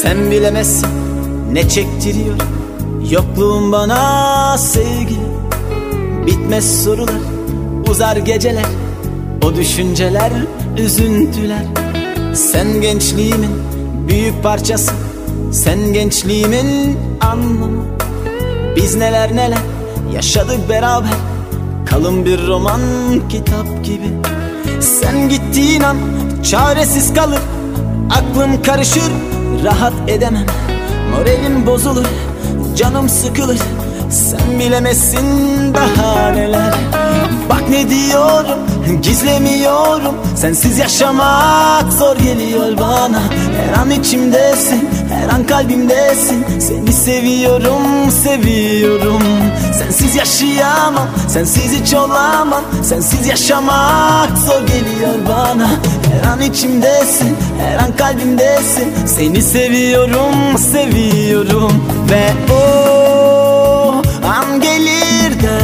Sen bilemezsin ne çektiriyor yokluğun bana sevgili. Bitmez sorular, uzar geceler, o düşünceler, üzüntüler. Sen gençliğimin büyük parçası, sen gençliğimin anlamı. Biz neler neler yaşadık beraber, kalın bir roman kitap gibi. Sen gittiğin an çaresiz kalır, aklım karışır, rahat edemem. Moralim bozulur, canım sıkılır. Sen bilemezsin daha neler. Bak ne diyorum, gizlemiyorum. Sensiz yaşamak zor geliyor bana. Her an içimdesin, her an kalbimdesin. Seni seviyorum, seviyorum. Sensiz yaşayamam, sensiz hiç olamam. Sensiz yaşamak zor geliyor bana. Her an içimdesin, her an kalbimdesin. Seni seviyorum, seviyorum. Ve o an gelir de,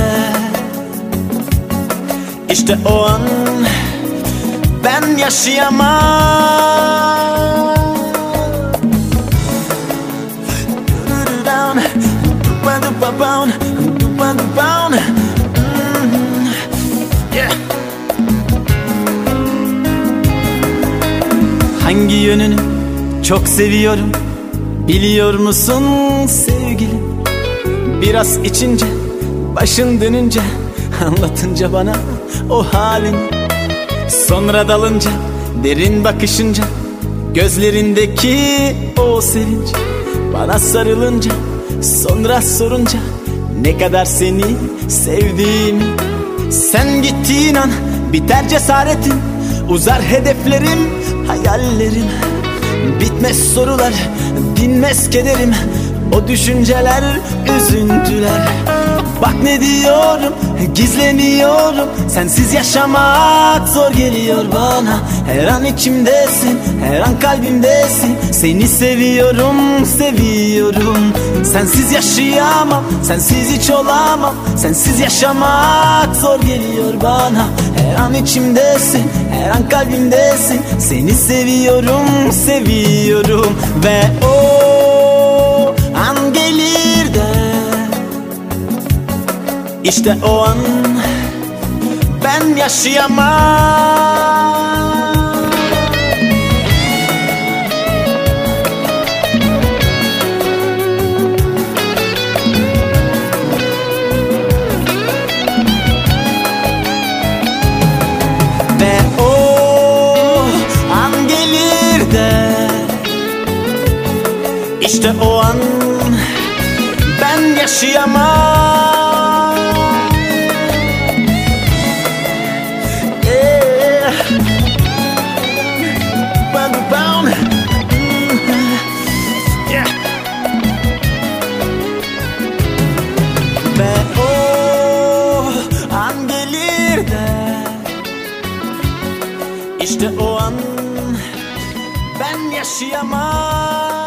İşte o an ben yaşayamam. Hangi yönünü çok seviyorum biliyor musun sevgilim? Biraz içince, başın dönünce, anlatınca bana o halini. Sonra dalınca, derin bakışınca, gözlerindeki o sevinç. Bana sarılınca, sonra sorunca ne kadar seni sevdiğimi. Sen gittiğin an biter cesaretim, uzar hedeflerim, hayallerim. Bitmez sorular, dinmez kederim, o düşünceler, üzüntüler. Bak ne diyorum, gizlemiyorum. Sensiz yaşamak zor geliyor bana. Her an içimdesin, her an kalbimdesin. Seni seviyorum, seviyorum. Sensiz yaşayamam, sensiz hiç olamam. Sensiz yaşamak zor geliyor bana. Her an içimdesin, her an kalbimdesin. Seni seviyorum, seviyorum. Ve o an gelir de, İşte o an ben yaşayamam. Ve o an gelir de, İşte o an ben yaşayamam. Ve o an gelir de, İşte o an ben yaşayamam.